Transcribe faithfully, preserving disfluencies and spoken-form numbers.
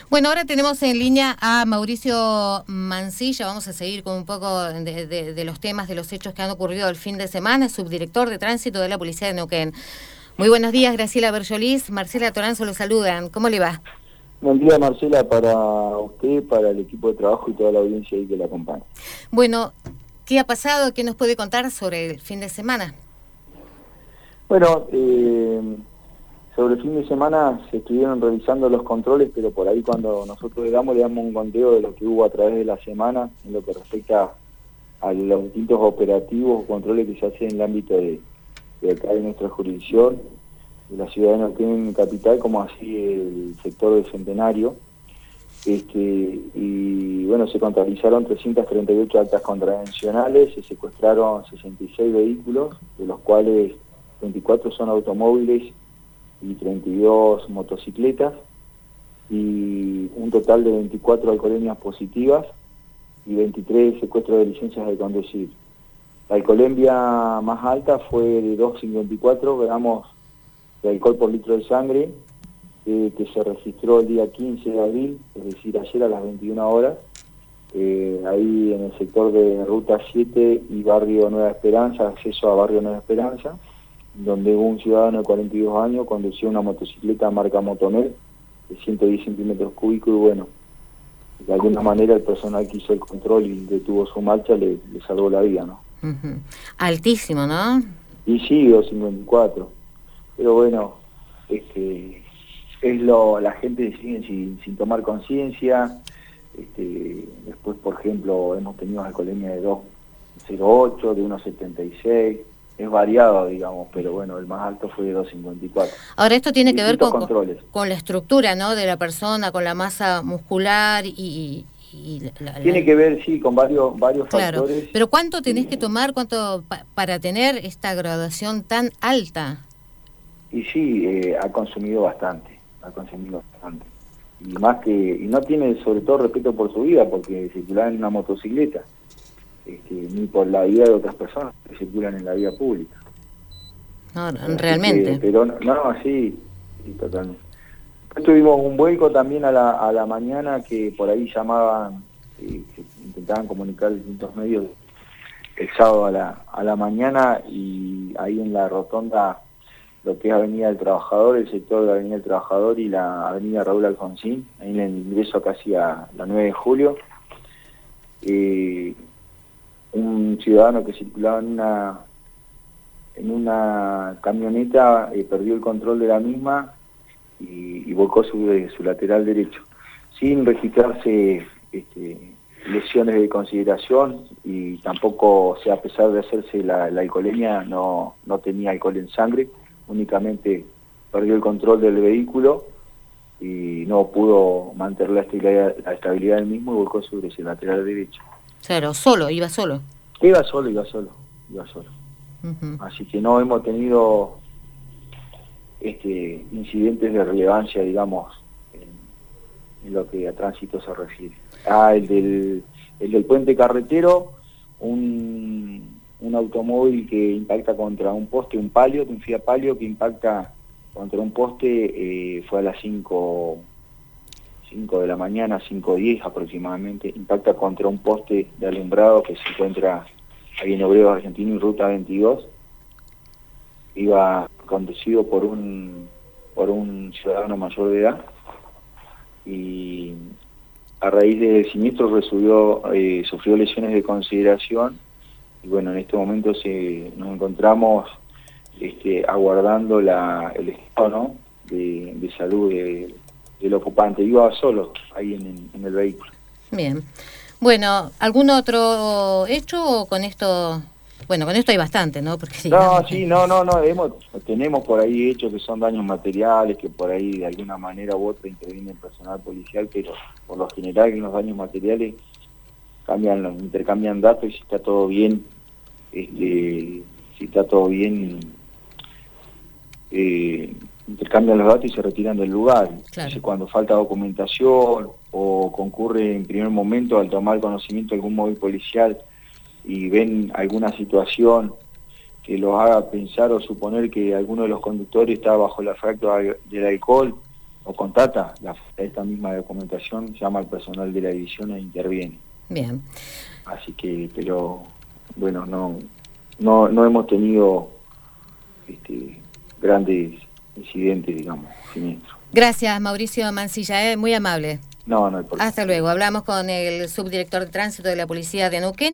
Bueno, ahora tenemos en línea a Mauricio Mancilla. Vamos a seguir con un poco de, de, de los temas, de los hechos que han ocurrido el fin de semana, subdirector de tránsito de la Policía de Neuquén. Muy buenos días, Graciela Berjolís. Marcela Toranzo lo saludan. ¿Cómo le va? Buen día, Marcela, para usted, para el equipo de trabajo y toda la audiencia ahí que la acompaña. Bueno, ¿qué ha pasado? ¿Qué nos puede contar sobre el fin de semana? Bueno, eh, sobre el fin de semana se estuvieron realizando los controles, pero por ahí cuando nosotros le damos, le damos un conteo de lo que hubo a través de la semana en lo que respecta a los distintos operativos o controles que se hacen en el ámbito de, de acá de nuestra jurisdicción, de la ciudad de Neuquén capital, como así el sector del Centenario. Este, y bueno, se contabilizaron trescientas treinta y ocho actas contravencionales, se secuestraron sesenta y seis vehículos, de los cuales veinticuatro son automóviles y treinta y dos motocicletas, y un total de veinticuatro alcoholemias positivas y veintitrés secuestros de licencias de conducir. La alcoholemia más alta fue de dos coma cincuenta y cuatro gramos de alcohol por litro de sangre, eh, que se registró el día quince de abril, es decir, ayer a las veintiuna horas, eh, ahí en el sector de Ruta siete y Barrio Nueva Esperanza, acceso a Barrio Nueva Esperanza, donde un ciudadano de cuarenta y dos años conducía una motocicleta marca Motomed de ciento diez centímetros cúbicos y bueno, de alguna manera el personal que hizo el control y detuvo su marcha le, le salvó la vida, ¿no? Uh-huh. Altísimo, ¿no? Y sí, dos coma cincuenta y cuatro. Pero bueno, este, es lo, la gente sigue sin, sin tomar conciencia. Este, después, por ejemplo, hemos tenido alcoholemia de dos coma cero ocho, de uno coma setenta y seis. Es variado, digamos, pero bueno, el más alto fue de dos coma cincuenta y cuatro. Ahora, esto tiene que ver con, controles. con la estructura, ¿no?, de la persona, con la masa muscular y... y la, la... Tiene que ver, sí, con varios varios claro. factores. Pero ¿cuánto tenés eh, que tomar cuánto pa para tener esta graduación tan alta? Y sí, eh, ha consumido bastante, ha consumido bastante. Y más que, y no tiene sobre todo respeto por su vida, porque circulaba en una motocicleta, este, ni por la vida de otras personas que circulan en la vía pública. No, realmente. Que, pero no, no, sí, sí, totalmente. Después tuvimos un vuelco también a la, a la mañana que por ahí llamaban, eh, que intentaban comunicar distintos medios el sábado a la, a la mañana, y ahí en la rotonda, lo que es Avenida del Trabajador, el sector de la Avenida del Trabajador y la Avenida Raúl Alfonsín, ahí en el ingreso casi a la nueve de julio, eh, un ciudadano que circulaba en una en una camioneta eh, perdió el control de la misma y, y volcó su, su lateral derecho, sin registrarse este, lesiones de consideración, y tampoco, o sea, a pesar de hacerse la, la alcoholemia, no, no tenía alcohol en sangre, únicamente perdió el control del vehículo y no pudo mantener la estabilidad, la estabilidad del mismo y volcó sobre ese lateral derecho. Claro, solo, iba solo. Iba solo, iba solo, iba solo. Uh-huh. Así que no hemos tenido este, incidentes de relevancia, digamos, en, en lo que a tránsito se refiere. Ah, el del, el del puente carretero, un, un automóvil que impacta contra un poste, un palio, un Fiat Palio que impacta contra un poste, eh, fue a las cinco de la mañana, cinco diez aproximadamente, impacta contra un poste de alumbrado que se encuentra ahí en Obreros Argentino y Ruta veintidós. Iba conducido por un por un ciudadano mayor de edad y a raíz del siniestro recibió, eh, sufrió lesiones de consideración, y bueno, en este momento se, nos encontramos este, aguardando la, el estado, ¿no?, de, de salud de, del ocupante. Iba solo ahí en, en el vehículo. Bien. Bueno, ¿algún otro hecho o con esto? Bueno, con esto hay bastante, ¿no? Porque, no, sí, no, no, no, hemos, tenemos por ahí hechos que son daños materiales, que por ahí de alguna manera u otra interviene el personal policial, pero por lo general en los daños materiales cambian, intercambian datos, y si está todo bien, este, si está todo bien, eh, intercambian los datos y se retiran del lugar. Claro. Entonces, cuando falta documentación o concurre en primer momento al tomar conocimiento de algún móvil policial y ven alguna situación que los haga pensar o suponer que alguno de los conductores está bajo el efecto del alcohol o contacta la, esta misma documentación, llama al personal de la división e interviene. Bien. Así que, pero bueno, no no no hemos tenido este, grandes incidentes, digamos, siniestros. Gracias, Mauricio Mancilla, ¿eh? Muy amable. No, no hay problema. Hasta luego. Hablamos con el subdirector de tránsito de la Policía de Neuquén.